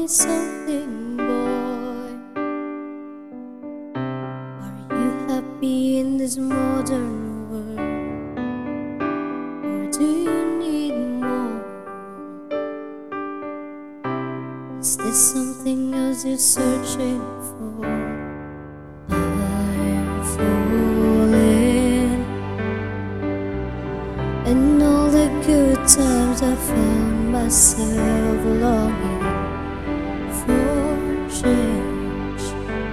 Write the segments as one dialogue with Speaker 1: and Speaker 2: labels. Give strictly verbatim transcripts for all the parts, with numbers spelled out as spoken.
Speaker 1: me something, boy. Are you happy in this modern world, or do you need more? Is there something else you're searching for? I'm falling, and all the good times I found myself longing for change,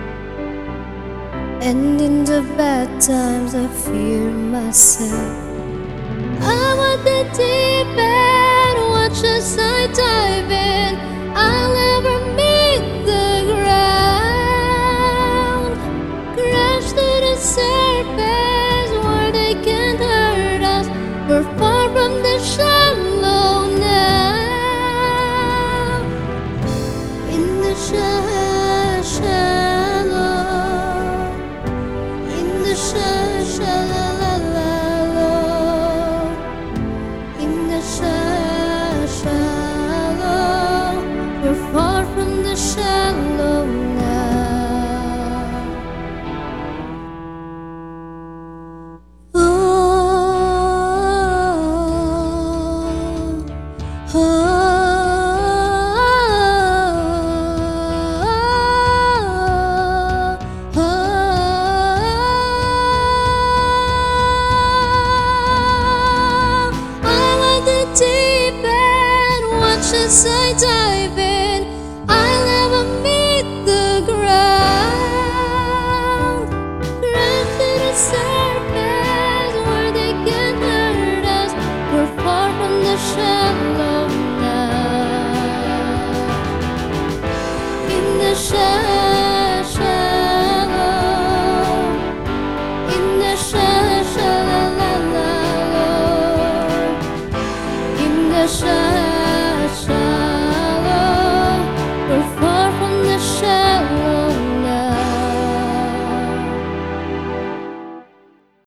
Speaker 1: and in the bad times I fear myself. I want the deep end, watch as I dive in. I'll never meet the ground, crash to the surface where they can't hurt us. We're far from the shallow now, in the sha- shallow, in the shallow.